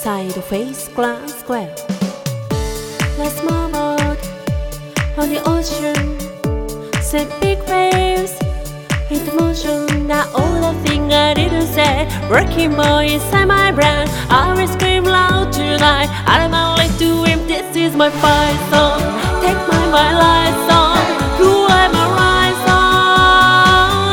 inside the face glass square. Let's move out on the ocean, set big waves into motion. Now all the things I didn't say, working boy inside my brain. I will scream loud tonight. I'm only doing this is my fight song. Take my life.